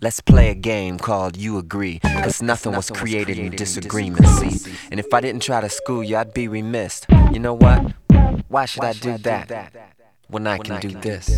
Let's play a game called You Agree, cause nothing was created in disagreement, see? And if I didn't try to school you, I'd be remiss. You know what? Why should I do that when I can do this?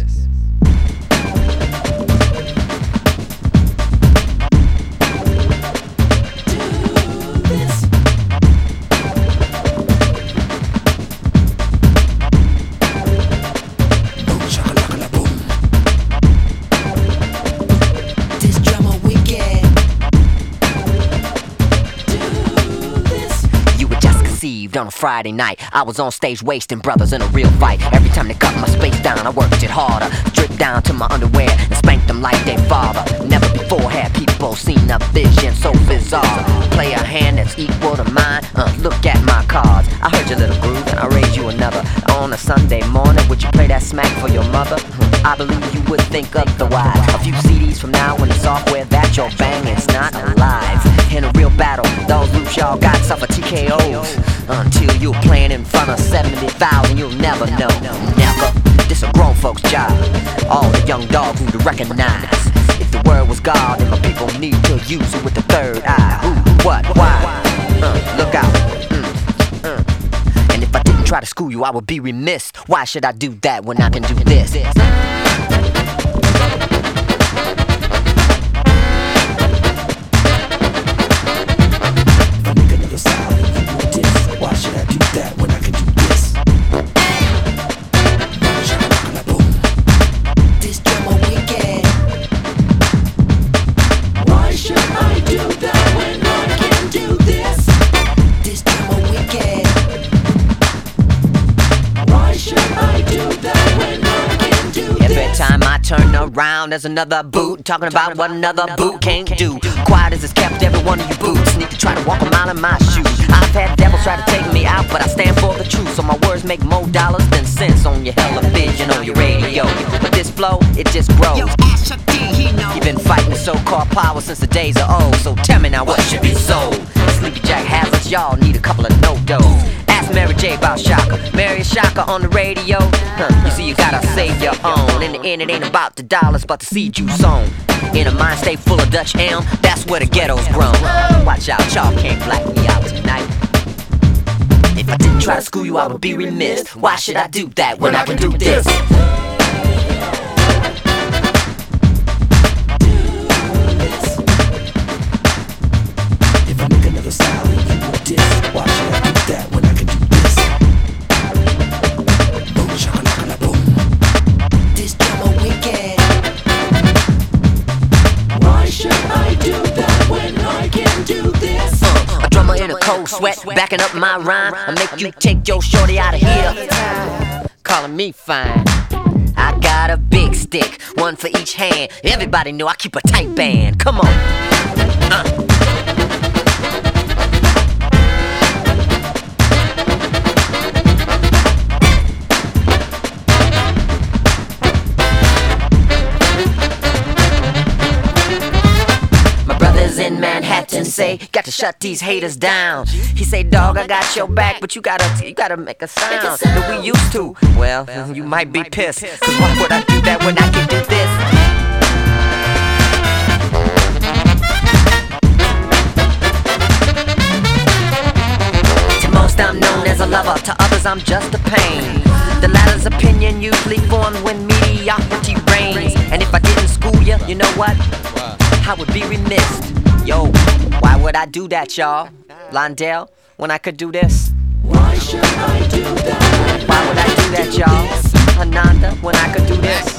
On a Friday night, I was on stage wasting brothers in a real fight. Every time they cut my space down, I worked it harder. Dripped down to my underwear and spanked them like their father. Never before had people seen a vision so bizarre. Play a hand that's equal to mine, look at my cards. I heard your little groove and I raised you another. On a Sunday morning, would you play that smack for your mother? I believe you would think otherwise. A few CDs from now when the software that you're banging's not alive. In a real battle, those loops y'all got suffer TKOs. Until you're playing in front of 70,000, you'll never know. Never. This a grown folks job. All the young dogs need to recognize. If the word was God, then my people need to use it with the third eye. Who, what, why? Look out. And if I didn't try to school you, I would be remiss. Why should I do that when I can do this? Turn around, there's another boot talking about what another boot can't do. Quiet as it's kept, every one of you boots need to try to walk a mile in my shoes. I've had devils try to take me out, but I stand for the truth. So my words make more dollars than cents on your television, on your radio. But this flow, it just grows. You've been fighting so-called power since the days of old. So tell me now what should be sold. Sleepy Jack Hazards, y'all need a couple of no-dos. Ask Mary J about Shaka. Mary Shaka on the radio. You see, you gotta save your own. In the end, it ain't about the dollars, but the seed you sown. In a mind state full of Dutch elm, that's where the ghetto's grown. Watch out, y'all can't black me out tonight. If I didn't try to school you, I would be remiss. Why should I do that when I can do this? If I make another sound, you would diss. Why should I do that when I can do this? Boom, shakalaka, boom. This drama wicked. Why should I do that when I can do this? A drummer in a cold sweat, backing up my rhyme. I make you take your shorty out of here. Calling me fine. I got a big stick, one for each hand. Everybody know I keep a tight band. Come on. In Manhattan say, got to shut these haters down. He say, dog, I got your back, but you gotta make a sound that we used to. Well, you might be pissed, cause why would I do that when I can do this? To most I'm known as a lover, to others I'm just a pain. The latter's opinion usually formed when mediocrity reigns. And if I didn't school you, you know what? I would be remiss. Yo, why would I do that, y'all? Londell, when I could do this? Why should I do that? Why would I do that, y'all? Ananda, when I could do this?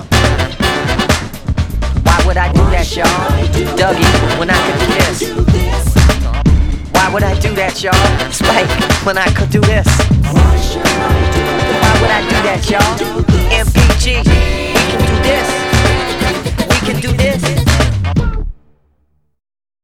Why would I do that, y'all? Dougie, when I could do this? Why would I do that, y'all? Spike, when I could do this? Why would I do that, y'all? MPG.